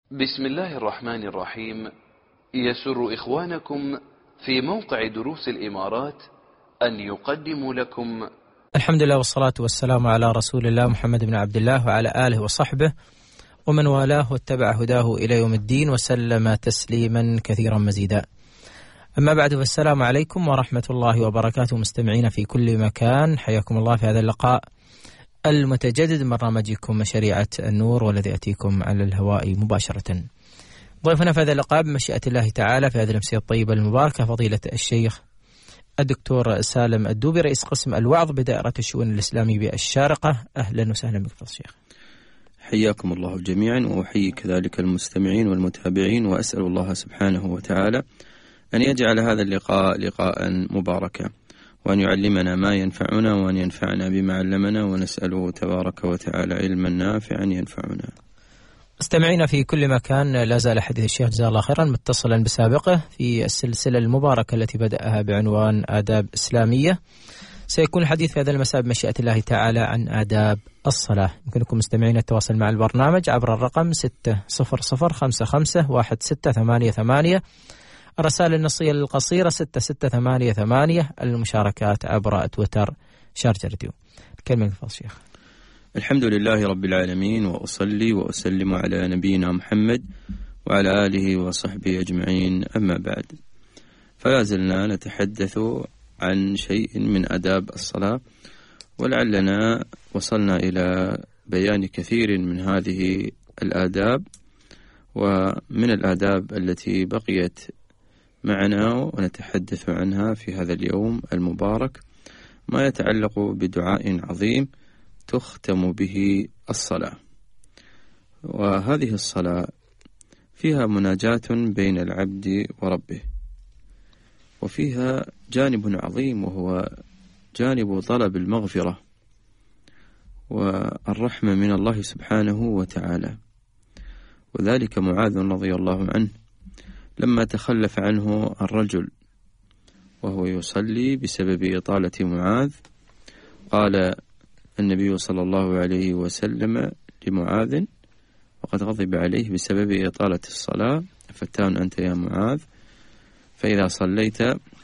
بسم الله الرحمن الرحيم. يسر إخوانكم في موقع دروس الإمارات أن يقدموا لكم الحمد لله والصلاة والسلام على رسول الله محمد بن عبد الله وعلى آله وصحبه ومن والاه واتبع هداه إلى يوم الدين وسلم تسليما كثيرا مزيدا. أما بعد، فالسلام عليكم ورحمة الله وبركاته مستمعين في كل مكان، حياكم الله في هذا اللقاء المتجدد من برنامجكم شريعة النور، والذي يأتيكم على الهواء مباشرة. ضيفنا في هذا اللقاء بمشيئة الله تعالى في هذه الأمسية الطيبة المباركة فضيلة الشيخ الدكتور سالم الدوبي، رئيس قسم الوعظ بدائرة الشؤون الإسلامية بالشارقة. أهلا وسهلا بك الشيخ. حياكم الله جميعا، وأحيي كذلك المستمعين والمتابعين، وأسأل الله سبحانه وتعالى أن يجعل هذا اللقاء لقاء مباركا، وأن يعلمنا ما ينفعنا، وأن ينفعنا بما علمنا، ونسأله تبارك وتعالى علما نافعا ينفعنا. مستمعينا في كل مكان، لا زال حديث الشيخ جزاه الله خيرا متصلا بسابقه في السلسلة المباركة التي بدأها بعنوان آداب إسلامية. سيكون الحديث في هذا المساء بمشيئة الله تعالى عن آداب الصلاة. يمكنكم مستمعين التواصل مع البرنامج عبر الرقم 600556888، الرسائل النصية القصيرة 6688، المشاركات عبر تويتر شارجة راديو. كلمة الفضل شيخ. الحمد لله رب العالمين، وأصلي وأسلم على نبينا محمد وعلى آله وصحبه أجمعين، أما بعد، فلا زلنا نتحدث عن شيء من آداب الصلاة، ولعلنا وصلنا إلى بيان كثير من هذه الآداب. ومن الآداب التي بقيت معنا ونتحدث عنها في هذا اليوم المبارك ما يتعلق بدعاء عظيم تختم به الصلاة. وهذه الصلاة فيها مناجاة بين العبد وربه، وفيها جانب عظيم وهو جانب طلب المغفرة والرحمة من الله سبحانه وتعالى. وذلك معاذ رضي الله عنه لما تخلف عنه الرجل وهو يصلي بسبب إطالة معاذ، قال النبي صلى الله عليه وسلم لمعاذ وقد غضب عليه بسبب إطالة الصلاة: فتان أنت يا معاذ، فإذا صليت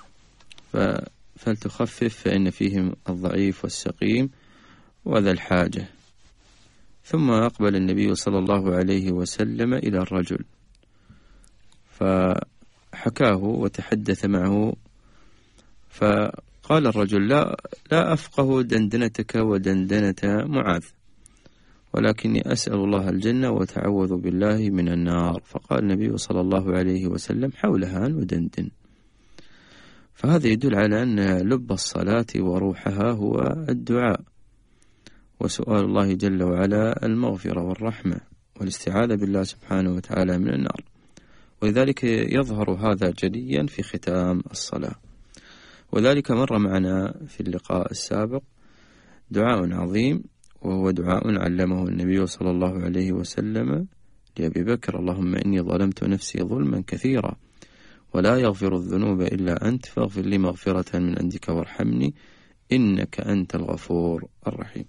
فلتخفف، فإن فيهم الضعيف والسقيم وذا الحاجة. ثم أقبل النبي صلى الله عليه وسلم إلى الرجل فحكاه وتحدث معه، فقال الرجل: لا أفقه دندنتك ودندنة معاذ، ولكني أسأل الله الجنة وتعوذ بالله من النار. فقال النبي صلى الله عليه وسلم: حولها ندندن. فهذا يدل على أن لب الصلاة وروحها هو الدعاء وسؤال الله جل وعلا المغفرة والرحمة والاستعاذة بالله سبحانه وتعالى من النار. ولذلك يظهر هذا جليا في ختام الصلاة. وذلك مر معنا في اللقاء السابق دعاء عظيم، وهو دعاء علمه النبي صلى الله عليه وسلم لأبي بكر: اللهم إني ظلمت نفسي ظلما كثيرا ولا يغفر الذنوب إلا أنت، فاغفر لي مغفرة من عندك وارحمني إنك أنت الغفور الرحيم.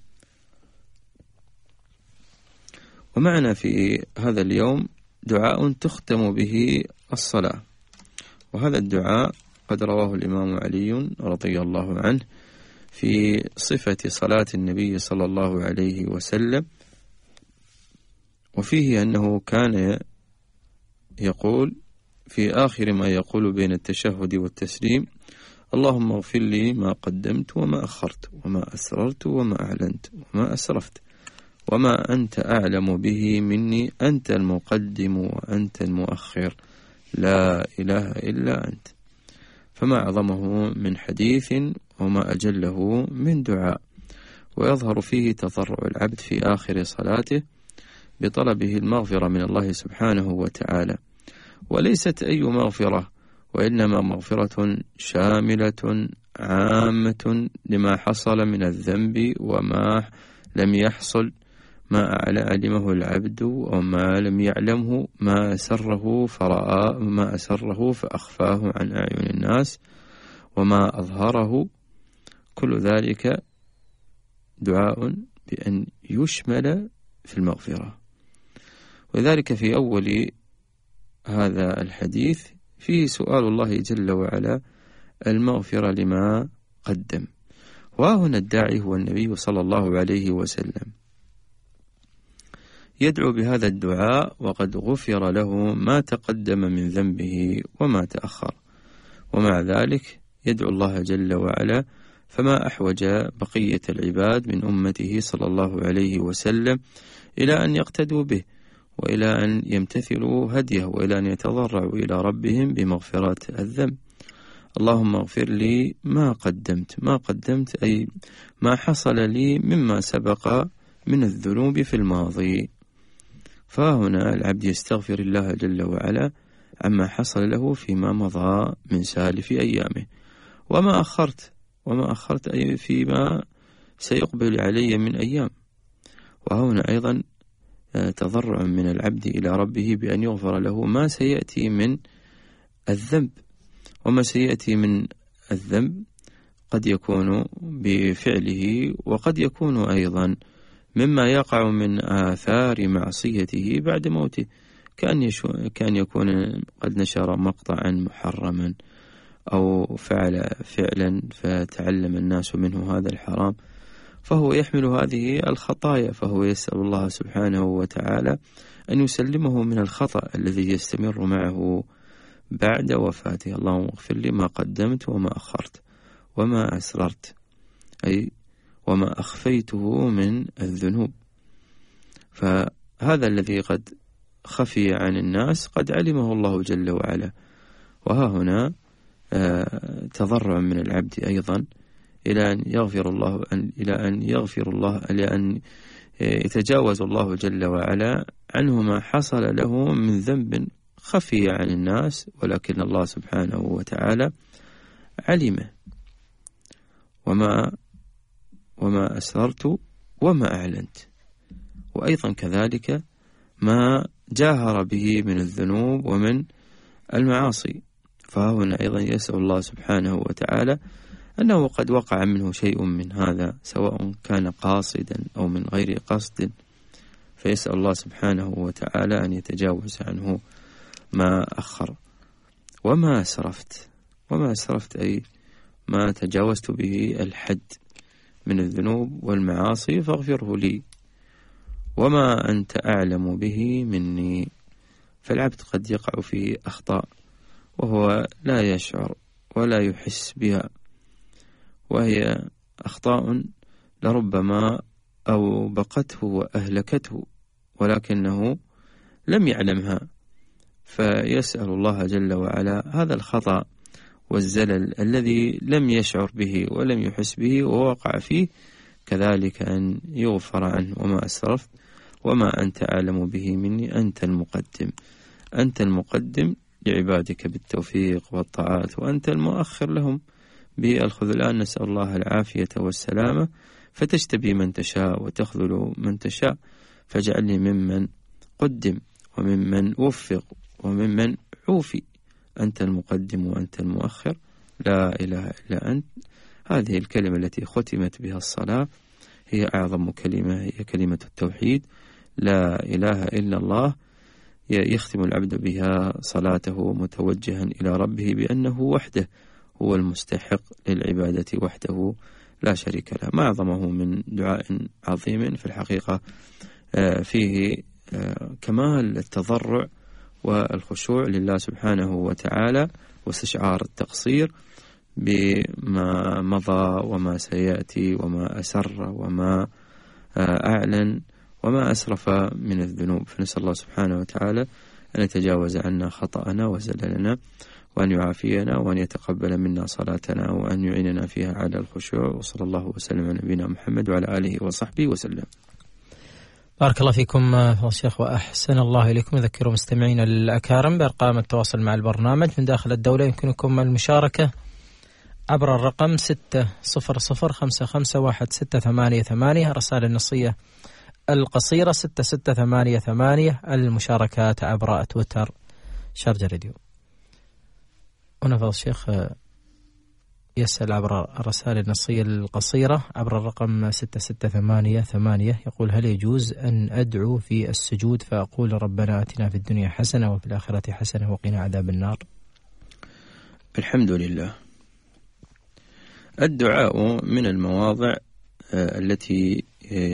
ومعنا في هذا اليوم دعاء تختم به الصلاة، وهذا الدعاء قد رواه الإمام علي رضي الله عنه في صفة صلاة النبي صلى الله عليه وسلم، وفيه أنه كان يقول في آخر ما يقول بين التشهد والتسليم: اللهم اغفر لي ما قدمت وما أخرت وما أسررت وما أعلنت وما أسرفت وما أنت أعلم به مني، أنت المقدم وأنت المؤخر، لا إله إلا أنت. فما أعظمه من حديث وما أجله من دعاء. ويظهر فيه تضرع العبد في آخر صلاته بطلبه المغفرة من الله سبحانه وتعالى، وليست أي مغفرة، وإنما مغفرة شاملة عامة لما حصل من الذنب وما لم يحصل، ما علمه العبد وما لم يعلمه، ما أسره فرأى، ما أسره فأخفاه عن أعين الناس، وما أظهره. كل ذلك دعاء بأن يشمل في المغفرة. ولذلك في أول هذا الحديث فيه سؤال الله جل وعلا المغفرة لما قدم، وهنا الداعي هو النبي صلى الله عليه وسلم، يدعو بهذا الدعاء وقد غفر له ما تقدم من ذنبه وما تأخر، ومع ذلك يدعو الله جل وعلا، فما أحوج بقية العباد من أمته صلى الله عليه وسلم إلى أن يقتدوا به، وإلى أن يمتثلوا هديه، وإلى أن يتضرعوا إلى ربهم بمغفرة الذنب. اللهم اغفر لي ما قدمت أي ما حصل لي مما سبق من الذنوب في الماضي. فهنا العبد يستغفر الله جل وعلا عما حصل له فيما مضى من سالف أيامه، وما أخرت أي فيما سيقبل علي من أيام. وهنا أيضا تضرع من العبد إلى ربه بأن يغفر له ما سيأتي من الذنب، وما سيأتي من الذنب قد يكون بفعله، وقد يكون أيضا مما يقع من آثار معصيته بعد موته، كان يكون قد نشر مقطعا محرما أو فعل فعلا فتعلم الناس منه هذا الحرام، فهو يحمل هذه الخطايا، فهو يسأل الله سبحانه وتعالى أن يسلمه من الخطأ الذي يستمر معه بعد وفاته. اللهم اغفر لي ما قدمت وما أخرت وما أسررت، أي وما أخفيته من الذنوب. فهذا الذي قد خفي عن الناس قد علمه الله جل وعلا. وها هنا تضرع من العبد أيضا إلى أن يتجاوز الله جل وعلا عنه ما حصل له من ذنب خفي عن الناس، ولكن الله سبحانه وتعالى علمه، وما أسررت وما أعلنت، وأيضا كذلك ما جاهر به من الذنوب ومن المعاصي. فهنا أيضا يسأل الله سبحانه وتعالى أنه قد وقع منه شيء من هذا، سواء كان قاصدا أو من غير قصد، فيسأل الله سبحانه وتعالى أن يتجاوز عنه ما أخر. وما أسرفت أي ما تجاوزت به الحد من الذنوب والمعاصي فاغفره لي، وما أنت أعلم به مني. فالعبد قد يقع في أخطاء وهو لا يشعر ولا يحس بها، وهي أخطاء لربما أوبقته وأهلكته ولكنه لم يعلمها، فيسأل الله جل وعلا هذا الخطأ والزلل الذي لم يشعر به ولم يحس به ووقع فيه كذلك أن يغفر عنه. وما أسرفت وما أنت أعلم به مني، أنت المقدم لعبادك بالتوفيق والطاعات، وأنت المؤخر لهم بالخذلان، نسأل الله العافية والسلامة، فتجتبي من تشاء وتخذل من تشاء، فاجعلني ممن قدم وممن وفق وممن عوفي، أنت المقدم وأنت المؤخر، لا إله إلا أنت. هذه الكلمة التي ختمت بها الصلاة هي أعظم كلمة، هي كلمة التوحيد، لا إله إلا الله، يختم العبد بها صلاته متوجها إلى ربه بأنه وحده هو المستحق للعبادة وحده لا شريك له. ما أعظمه من دعاء عظيم في الحقيقة، فيه كمال التضرع والخشوع لله سبحانه وتعالى، واستشعار التقصير بما مضى وما سيأتي وما أسر وما أعلن وما أسرف من الذنوب. فنسأل الله سبحانه وتعالى أن يتجاوز عنا خطأنا وزللنا، وأن يعافينا، وأن يتقبل منا صلاتنا، وأن يعيننا فيها على الخشوع. وصلى الله وسلم على نبينا محمد وعلى آله وصحبه وسلم. بارك الله فيكم فضيلة الشيخ وأحسن الله إليكم. أذكر مستمعينا الأكارم بأرقام التواصل مع البرنامج من داخل الدولة. يمكنكم المشاركة عبر الرقم 600551688، رسائل النصية القصيرة 6688، المشاركات عبر تويتر شارجة راديو. هنا فضل الشيخ يسأل عبر الرسائل النصية القصيرة عبر الرقم 6688. يقول: هل يجوز أن أدعو في السجود فأقول ربنا آتنا في الدنيا حسنة وفي الآخرة حسنة وقنا عذاب النار؟ الحمد لله. الدعاء من المواضع التي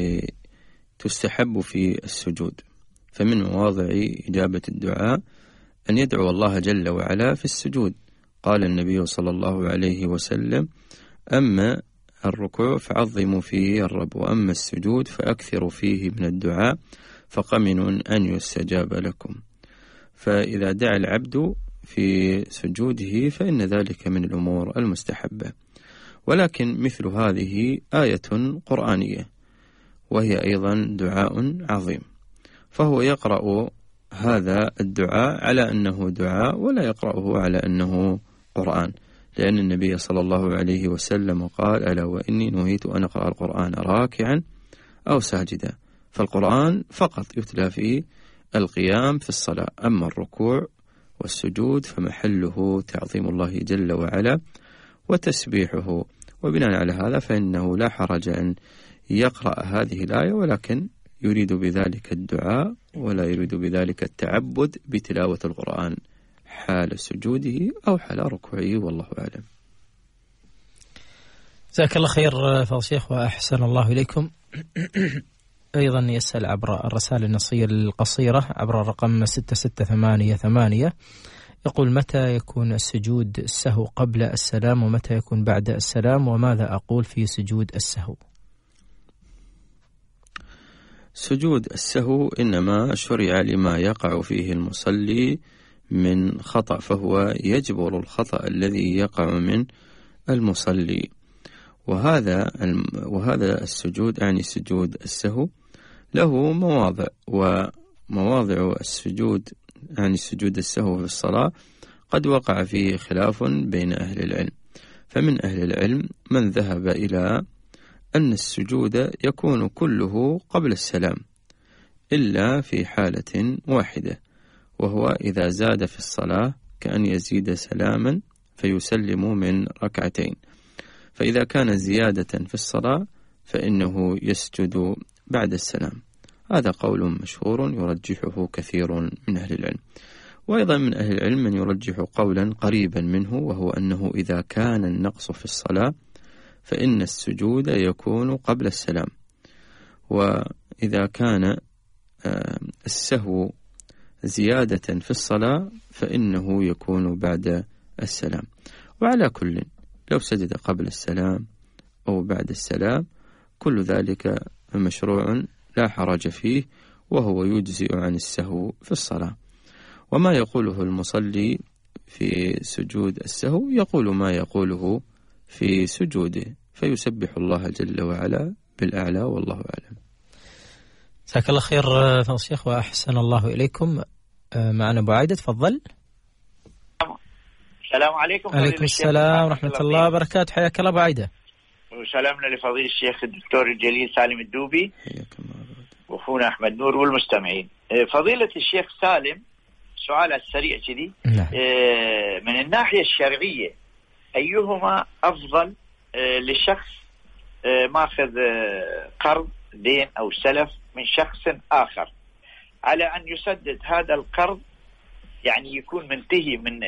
تستحب في السجود، فمن مواضع إجابة الدعاء أن يدعو الله جل وعلا في السجود. قال النبي صلى الله عليه وسلم: أما الركوع فعظموا فيه الرب، وأما السجود فأكثروا فيه من الدعاء فقمن أن يستجاب لكم. فإذا دعا العبد في سجوده فإن ذلك من الأمور المستحبة. ولكن مثل هذه آية قرآنية وهي أيضا دعاء عظيم، فهو يقرأ هذا الدعاء على أنه دعاء ولا يقرأه على أنه قرآن، لأن النبي صلى الله عليه وسلم قال: ألا وإني نهيت أن أقرأ القرآن راكعا أو ساجدا. فالقرآن فقط يتلى في القيام في الصلاة، أما الركوع والسجود فمحله تعظيم الله جل وعلا وتسبيحه. وبناء على هذا فإنه لا حرج أن يقرأ هذه الآية، ولكن يريد بذلك الدعاء ولا يريد بذلك التعبد بتلاوة القرآن حال سجوده أو حال ركوعه، والله أعلم. جزاك الله خير فضيلة الشيخ وأحسن الله إليكم. أيضا يسأل عبر الرسالة النصية القصيرة عبر الرقم 6688. يقول: متى يكون السجود السهو قبل السلام ومتى يكون بعد السلام، وماذا أقول في سجود السهو؟ سجود السهو إنما شرع لما يقع فيه المصلي من خطأ، فهو يجبر الخطأ الذي يقع من المصلي. وهذا السجود يعني سجود السهو له مواضع، ومواضع السجود يعني سجود السهو في الصلاة قد وقع فيه خلاف بين أهل العلم. فمن أهل العلم من ذهب إلى أن السجود يكون كله قبل السلام إلا في حالة واحدة، وهو إذا زاد في الصلاة كأن يزيد سلاما فيسلم من ركعتين. فإذا كان زيادة في الصلاة فإنه يسجد بعد السلام. هذا قول مشهور يرجحه كثير من أهل العلم. وأيضا من أهل العلم من يرجح قولا قريبا منه، وهو أنه إذا كان النقص في الصلاة فإن السجود يكون قبل السلام، وإذا كان السهو زيادة في الصلاة فإنه يكون بعد السلام. وعلى كل لو سجد قبل السلام أو بعد السلام كل ذلك مشروع لا حرج فيه، وهو يجزئ عن السهو في الصلاة. وما يقوله المصلي في سجود السهو يقول ما يقوله في سجوده، فيسبح الله جل وعلا بالأعلى، والله أعلم. جزاك الله خير فضيلة الشيخ وأحسن الله إليكم. معنا أبو عايدة، تفضل. السلام عليكم. عليكم السلام ورحمة الله وبركاته. حياك الله أبو عايدة. وسلامنا لفضيلة الشيخ الدكتور الجليل سالم الدوبي وأخونا أحمد نور والمستمعين. فضيلة الشيخ سالم، سؤال السريع كذي، من الناحية الشرعية أيهما أفضل للشخص ماخذ قرض دين أو سلف من شخص آخر على أن يسدد هذا القرض، يعني يكون منتهي من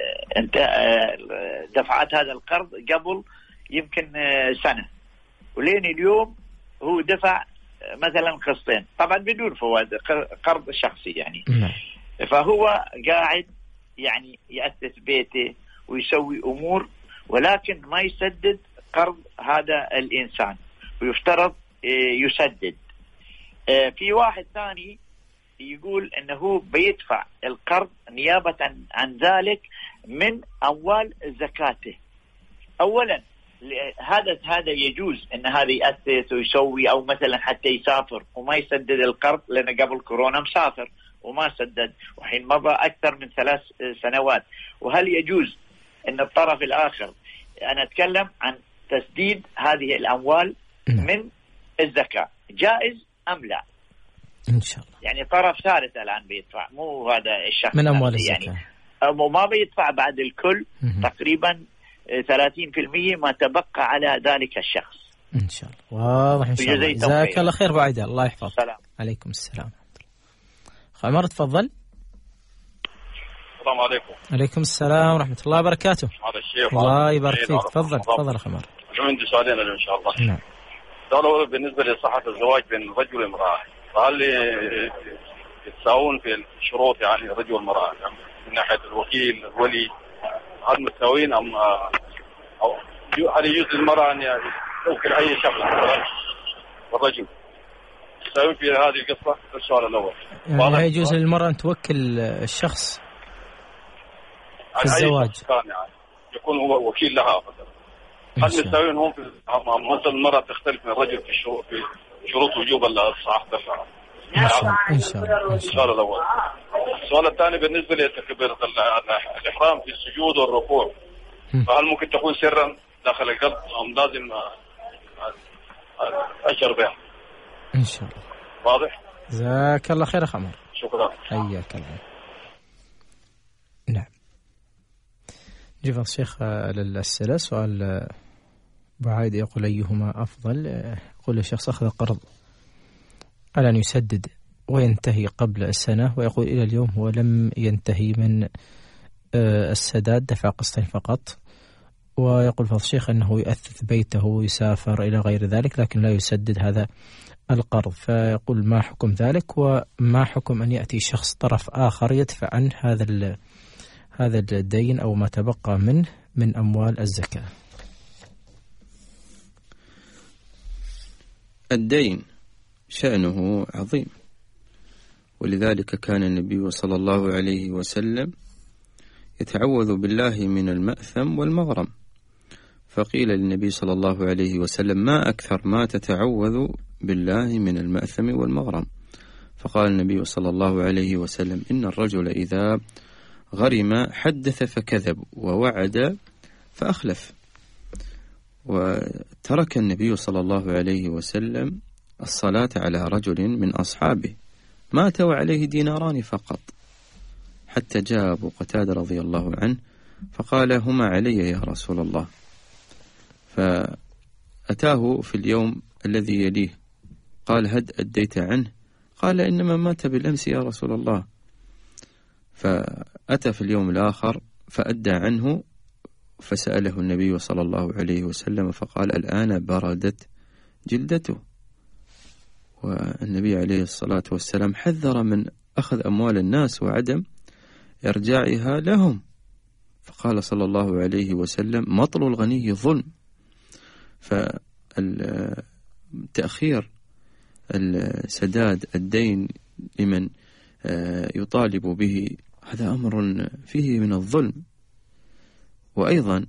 دفعات هذا القرض قبل يمكن سنة، ولين اليوم هو دفع مثلا قسطين طبعا بدون فوائد، قرض شخصي يعني. فهو قاعد يعني يأسس بيته ويسوي أمور، ولكن ما يسدد قرض هذا الإنسان ويفترض يسدد. في واحد ثاني يقول أنه بيدفع القرض نيابة عن ذلك من أموال زكاته. أولا هذا يجوز أن هذا يأسس ويسوي، أو مثلا حتى يسافر وما يسدد القرض، لأن قبل كورونا مسافر وما سدد وحين مضى أكثر من 3 سنوات. وهل يجوز أن الطرف الآخر، أنا أتكلم عن تسديد هذه الأموال من الزكاة، جائز أم لا؟ إن شاء الله. يعني طرف ثالث الآن بيدفع، مو هذا الشخص من أموال الزكاة يعني، ما بيدفع بعد الكل تقريبا 30% ما تبقى على ذلك الشخص. إن شاء الله واضح إن شاء الله. جزاك الله خير أبو عيدة، الله يحفظك. السلام عليكم السلام. عمر تفضل. السلام عليكم. عليكم السلام ورحمة الله وبركاته. هذا الشيخ الله يبارك فيك. تفضل تفضل يا خمر. عندي سؤالين إن شاء الله. نعم. السؤال الأول بالنسبة لصحة الزواج بين الرجل والمرأة، فهل يتساوون في الشروط يعني الرجل والمرأة يعني من ناحية الوكيل الولي، هل متساويين أم أو هل يجوز للمرأة أن توكل أي شخص والرجل يتساوون في هذه القصة؟ السؤال الأول. يعني يجوز للمرأة أن توكل الشخص في الزواج يعني يكون هو وكيل لها مثلا. هل متساويين هم في مثلا المرأة تختلف من الرجل في شروط وجوب الصحة إن شاء الله. السؤال الأول. السؤال الثاني بالنسبة لتكبيرة الإحرام في السجود والركوع، فهل ممكن تكون سرا داخل القلب أم لازم أشر بها؟ إن شاء الله. واضح؟ جزاك الله خير يا خمر. شكرا. حياك الله. نعم. جيب الشيخ للأسئلة. سؤال أبو عايد يقول أيهما أفضل؟ يقول الشخص أخذ قرض على أن يسدد وينتهي قبل السنة، ويقول إلى اليوم هو لم ينتهي من السداد، دفع قسطين فقط، ويقول فضل الشيخ أنه يؤثث بيته ويسافر إلى غير ذلك لكن لا يسدد هذا القرض، فيقول ما حكم ذلك، وما حكم أن يأتي شخص طرف آخر يدفع عنه هذا الدين أو ما تبقى منه من أموال الزكاة؟ الدين شأنه عظيم، ولذلك كان النبي صلى الله عليه وسلم يتعوذ بالله من المأثم والمغرم، فقيل للنبي صلى الله عليه وسلم ما أكثر ما تتعوذ بالله من المأثم والمغرم؟ فقال النبي صلى الله عليه وسلم إن الرجل إذا غرم حدث فكذب ووعد فأخلف. وترك النبي صلى الله عليه وسلم الصلاة على رجل من أصحابه مات وعليه ديناران فقط، حتى جاء أبو قتادة رضي الله عنه فقال هما علي يا رسول الله، فأتاه في اليوم الذي يليه قال هل أديت عنه؟ قال إنما مات بالأمس يا رسول الله. فأتى في اليوم الآخر فأدى عنه، فسأله النبي صلى الله عليه وسلم فقال الآن بردت جلدته. والنبي عليه الصلاة والسلام حذر من أخذ أموال الناس وعدم إرجاعها لهم، فقال صلى الله عليه وسلم مطل الغني ظلم. فالتأخير السداد الدين لمن يطالب به هذا أمر فيه من الظلم. وأيضا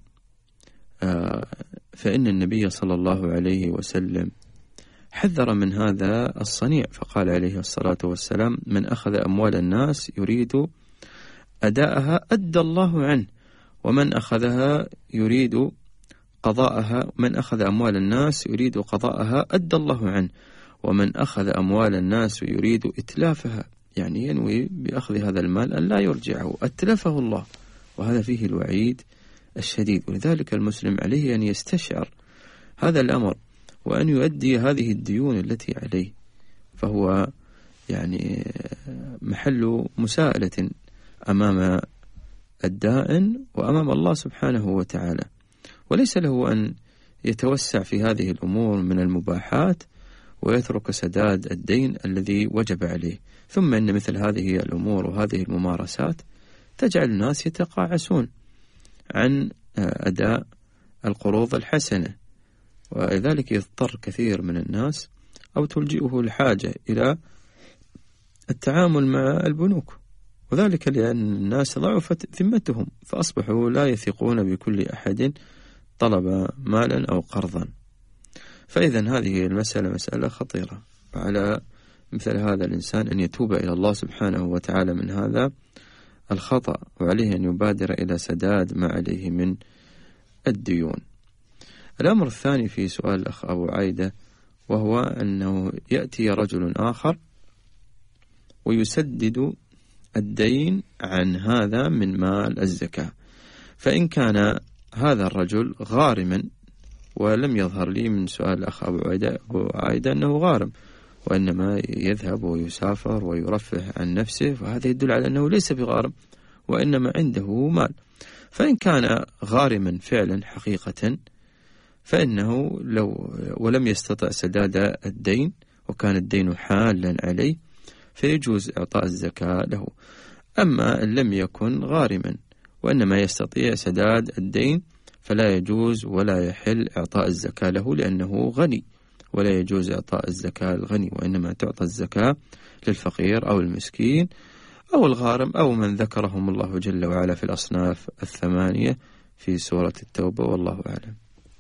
فإن النبي صلى الله عليه وسلم حذر من هذا الصنيع، فقال عليه الصلاة والسلام من أخذ أموال الناس يريد أداءها أدى الله عنه، ومن أخذها يريد قضاءها، من أخذ أموال الناس يريد قضاءها أدى الله عنه، ومن أخذ أموال الناس يريد إتلافها، يعني ينوي بأخذ هذا المال أن لا يرجعه أتلفه الله، وهذا فيه الوعيد الشديد. ولذلك المسلم عليه أن يستشعر هذا الأمر وأن يؤدي هذه الديون التي عليه، فهو يعني محل مساءلة أمام الدائن وأمام الله سبحانه وتعالى، وليس له أن يتوسع في هذه الأمور من المباحات ويترك سداد الدين الذي وجب عليه. ثم إن مثل هذه الأمور وهذه الممارسات تجعل الناس يتقاعسون عن أداء القروض الحسنة، ولذلك يضطر كثير من الناس أو تلجئه الحاجة إلى التعامل مع البنوك، وذلك لأن الناس ضعفت ذمتهم فأصبحوا لا يثقون بكل أحد طلب مالا أو قرضا. فإذا هذه المسألة مسألة خطيرة، وعلى مثل هذا الإنسان أن يتوب إلى الله سبحانه وتعالى من هذا الخطأ، وعليه أن يبادر إلى سداد ما عليه من الديون. الأمر الثاني في سؤال الأخ أبو عايدة، وهو أنه يأتي رجل آخر ويسدد الدين عن هذا من مال الزكاة، فإن كان هذا الرجل غارما، ولم يظهر لي من سؤال الأخ أبو عايدة أنه غارم، وإنما يذهب ويسافر ويرفه عن نفسه، وهذا يدل على أنه ليس بغارم وإنما عنده مال. فإن كان غارما فعلا حقيقة فإنه لو ولم يستطع سداد الدين وكان الدين حالا عليه فيجوز إعطاء الزكاة له. أما إن لم يكن غارما وإنما يستطيع سداد الدين فلا يجوز ولا يحل إعطاء الزكاة له، لأنه غني، ولا يجوز إعطاء الزكاة الغني، وإنما تعطى الزكاة للفقير أو المسكين أو الغارم أو من ذكرهم الله جل وعلا في الأصناف 8 في سورة التوبة، والله أعلم.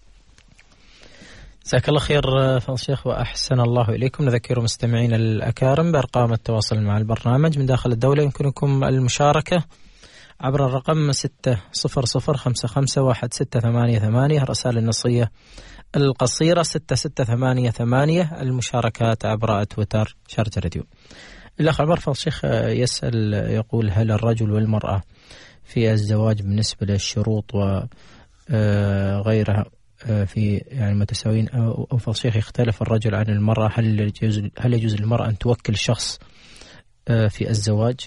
جزاك الله خير فضل الشيخ وأحسن الله إليكم. نذكر مستمعين الأكارم بأرقام التواصل مع البرنامج من داخل الدولة. يمكنكم المشاركة عبر الرقم 600551688، الرسائل النصية القصيرة 6688، المشاركات عبر تويتر شارجة راديو. الأخ عمر فضل الشيخ يسأل يقول: هل الرجل والمرأة في الزواج بالنسبة للشروط وغيرها في يعني متساويين، أو فضل الشيخ يختلف الرجل عن المرأة؟ هل يجوز للمرأة أن توكل شخص في الزواج؟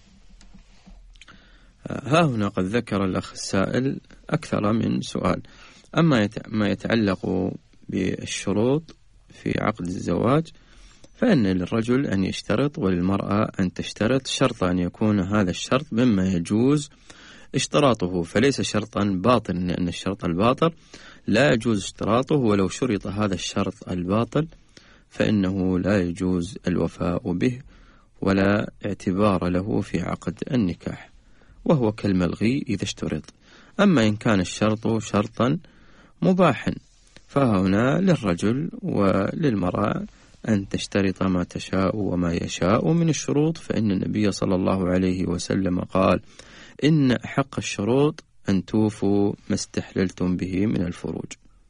ها هنا قد ذكر الأخ السائل أكثر من سؤال. أما ما يتعلق بالشروط في عقد الزواج فإن للرجل أن يشترط وللمرأة أن تشترط، شرط أن يكون هذا الشرط مما يجوز اشتراطه، فليس شرطا باطلا، لأن الشرط الباطل لا يجوز اشتراطه، ولو شرط هذا الشرط الباطل فإنه لا يجوز الوفاء به ولا اعتبار له في عقد النكاح، وهو كالملغي إذا اشترط. أما إن كان الشرط شرطا مباحا فهنا للرجل وللمرأة أن تشترط ما تشاء وما يشاء من الشروط، فإن النبي صلى الله عليه وسلم قال: إن أحق الشروط أن توفوا ما استحللتم به من الفروج.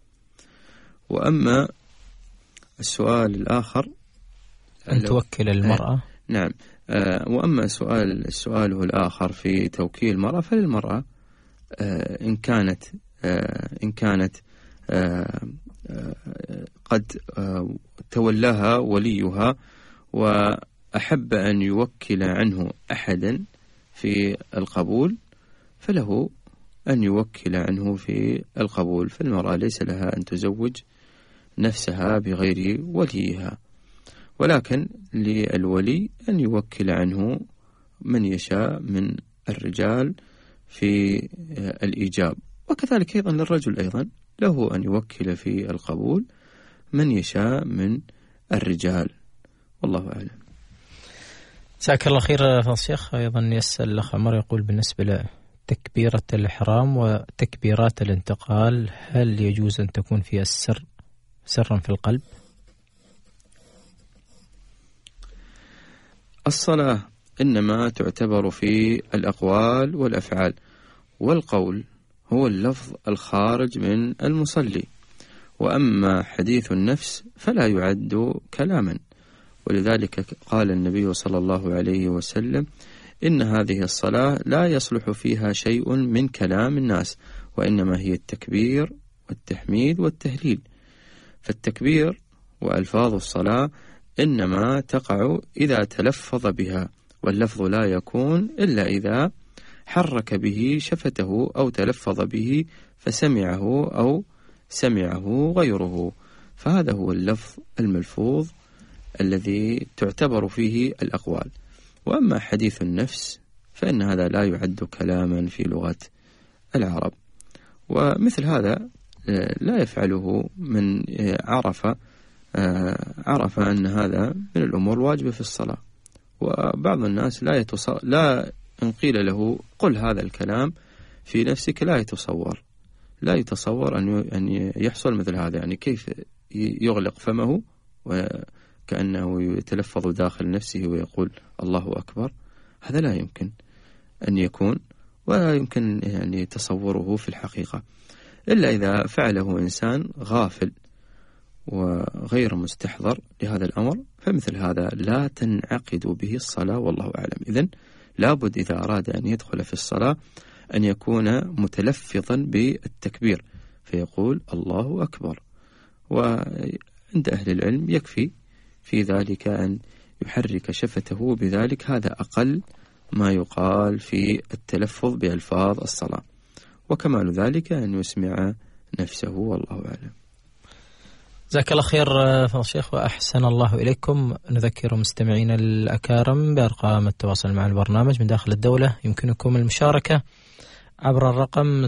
وأما السؤال الآخر أن توكل المرأة، نعم، وأما سؤاله الآخر في توكيل المرأة، فللمرأة إن كانت قد تولاها وليها وأحب أن يوكل عنه أحدا في القبول فله أن يوكل عنه في القبول، فالمرأة ليس لها أن تزوج نفسها بغير وليها، ولكن للولي أن يوكل عنه من يشاء من الرجال في الإيجاب، وكذلك أيضا للرجل أيضا له أن يوكل في القبول من يشاء من الرجال، والله أعلم. جزاك الله خير فضل الشيخ. أيضا يسأل الأخ عمر يقول: بالنسبة لتكبيرة الإحرام وتكبيرات الانتقال، هل يجوز أن تكون فيها سرا في القلب؟ الصلاة إنما تعتبر في الأقوال والأفعال، والقول هو اللفظ الخارج من المصلي، وأما حديث النفس فلا يعد كلاما، ولذلك قال النبي صلى الله عليه وسلم: إن هذه الصلاة لا يصلح فيها شيء من كلام الناس، وإنما هي التكبير والتحميد والتهليل. فالتكبير وألفاظ الصلاة إنما تقع إذا تلفظ بها، واللفظ لا يكون إلا إذا حرك به شفته أو تلفظ به فسمعه أو سمعه غيره، فهذا هو اللفظ الملفوظ الذي تعتبر فيه الأقوال. وأما حديث النفس فإن هذا لا يعد كلاما في لغة العرب، ومثل هذا لا يفعله من عرف أن هذا من الأمور الواجبة في الصلاة. وبعض الناس لا إن قيل له قل هذا الكلام في نفسك لا يتصور أن يحصل مثل هذا، يعني كيف يغلق فمه وكأنه يتلفظ داخل نفسه ويقول الله أكبر، هذا لا يمكن أن يكون، ولا يمكن يعني تصوره في الحقيقة، إلا إذا فعله إنسان غافل وغير مستحضر لهذا الأمر، فمثل هذا لا تنعقد به الصلاة، والله أعلم. إذن لابد إذا أراد أن يدخل في الصلاة أن يكون متلفظا بالتكبير فيقول الله أكبر. وعند أهل العلم يكفي في ذلك أن يحرك شفته بذلك، هذا أقل ما يقال في التلفظ بألفاظ الصلاة، وكمال ذلك أن يسمع نفسه والله أعلم. جزاك الله خير فضل الشيخ وأحسن الله إليكم. نذكر مستمعينا الأكارم بأرقام التواصل مع البرنامج من داخل الدولة. يمكنكم المشاركة عبر الرقم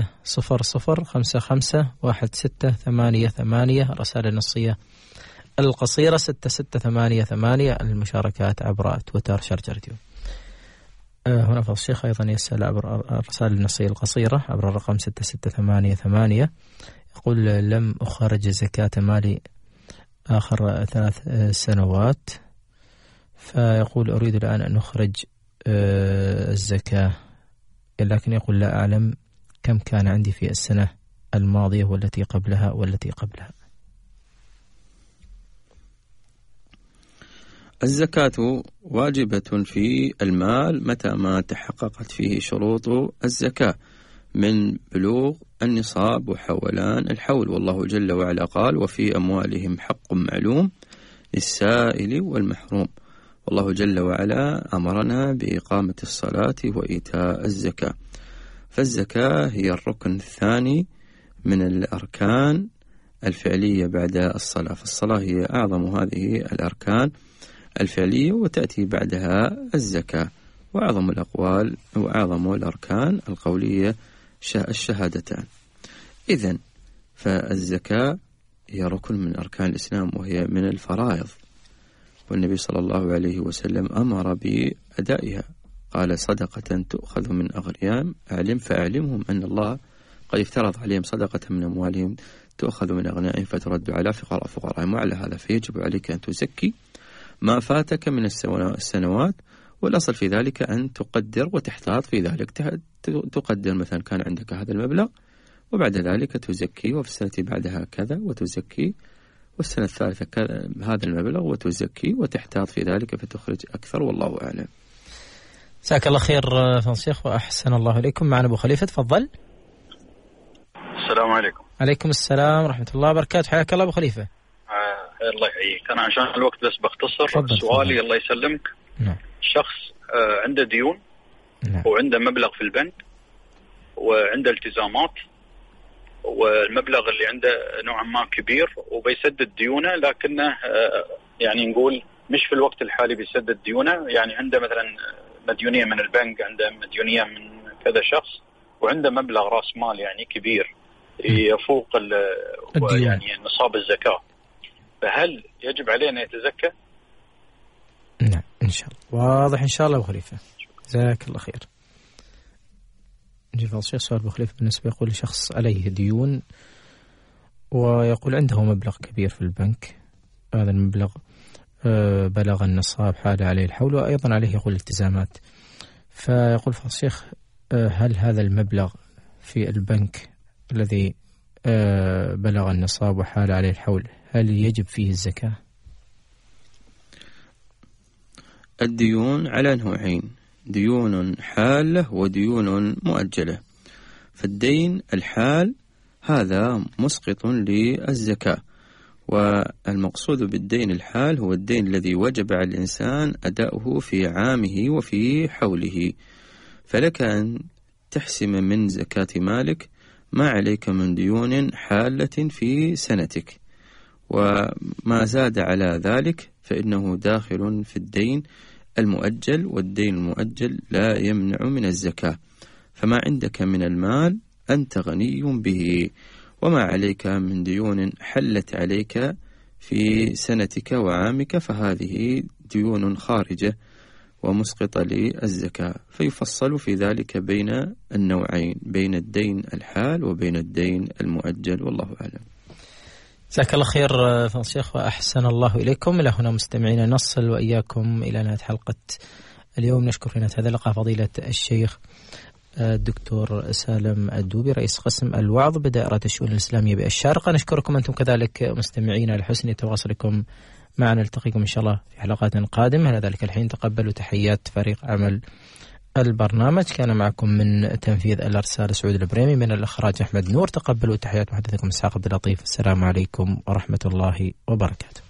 600551688 الرسائل النصية القصيرة 6688. المشاركات عبر تويتر شارجة راديو. هنا فضل الشيخ أيضا يسأل عبر الرسائل النصية القصيرة عبر الرقم 6688. يقول لم أخرج زكاة مالي آخر 3 سنوات، فيقول أريد الآن أن أخرج الزكاة، لكن يقول لا أعلم كم كان عندي في السنة الماضية والتي قبلها والتي قبلها. الزكاة واجبة في المال متى ما تحققت فيه شروط الزكاة من بلوغ النصاب وحولان الحول، والله جل وعلا قال وفي أموالهم حق معلوم للسائل والمحروم. والله جل وعلا أمرنا بإقامة الصلاة وإيتاء الزكاة، فالزكاة هي الركن الثاني من الأركان الفعلية بعد الصلاة، فالصلاة هي أعظم هذه الأركان الفعلية وتأتي بعدها الزكاة، وأعظم الأقوال وأعظم الأركان القولية الشهادتان. إذن فالزكاة هي ركن من أركان الإسلام وهي من الفرائض، والنبي صلى الله عليه وسلم أمر بأدائها، قال صدقة تؤخذ من أغنيائهم فأعلمهم أن الله قد افترض عليهم صدقة من أموالهم تؤخذ من أغنيائهم فترد على فقراءهم، وعلى هذا فيجب عليك أن تزكي ما فاتك من السنوات، والأصل في ذلك أن تقدر وتحتاط في ذلك، تقدر مثلا كان عندك هذا المبلغ وبعد ذلك تزكي، وفي السنة بعدها كذا وتزكي، والسنة الثالثة هذا المبلغ وتزكي، وتحتاط في ذلك فتخرج أكثر، والله أعلم. جزاك الله خير فضل الشيخ وأحسن الله إليكم. معنا أبو خليفة، تفضل. السلام عليكم. عليكم السلام ورحمة الله وبركاته. حياك الله أبو خليفة. الله يحييك. أنا عشان الوقت بس بختصر سؤالي. الله يسلمك. نعم. شخص عنده ديون. نعم. وعنده مبلغ في البنك وعنده التزامات، والمبلغ اللي عنده نوعا ما كبير وبيسدد ديونه، لكنه يعني نقول مش في الوقت الحالي بيسدد ديونه، يعني عنده مثلا مديونية من البنك، عنده مديونية من كذا شخص، وعنده مبلغ راس مال يعني كبير يفوق يعني نصاب الزكاة، فهل يجب عليه أن يتزكى؟ نعم إن شاء الله. واضح إن شاء الله أبو خليفة، جزاك الله خير. نجي الشيخ سؤال أبو خليفة بالنسبة يقول شخص عليه ديون ويقول عنده مبلغ كبير في البنك، هذا المبلغ بلغ النصاب حال عليه الحول، وأيضا عليه يقول التزامات، فيقول فضل الشيخ هل هذا المبلغ في البنك الذي بلغ النصاب وحال عليه الحول هل يجب فيه الزكاة؟ الديون على نوعين، ديون حالة وديون مؤجلة. فالدين الحال هذا مسقط للزكاة، والمقصود بالدين الحال هو الدين الذي وجب على الإنسان أداؤه في عامه وفي حوله، فلك أن تحسم من زكاة مالك ما عليك من ديون حالة في سنتك، وما زاد على ذلك فإنه داخل في الدين المؤجل، والدين المؤجل لا يمنع من الزكاة، فما عندك من المال أنت غني به، وما عليك من ديون حلت عليك في سنتك وعامك فهذه ديون خارجة ومسقطة للزكاة، فيفصل في ذلك بين النوعين، بين الدين الحال وبين الدين المؤجل، والله أعلم. جزاك الله خير فضل الشيخ وأحسن الله إليكم. إلى هنا مستمعينا نصل وإياكم إلى نهاية حلقة اليوم. نشكر في نهاية هذا اللقاء فضيلة الشيخ الدكتور سالم الدوبي رئيس قسم الوعظ بدائرة الشؤون الإسلامية بالشارقة. نشكركم أنتم كذلك مستمعينا لحسن تواصلكم معنا. نلتقيكم إن شاء الله في حلقات قادمة. على ذلك الحين تقبلوا تحيات فريق عمل البرنامج. كان معكم من تنفيذ الإرسال سعود البريمي، من الإخراج أحمد نور. تقبلوا تحيات محدثكم إسحاق عبد اللطيف. السلام عليكم ورحمة الله وبركاته.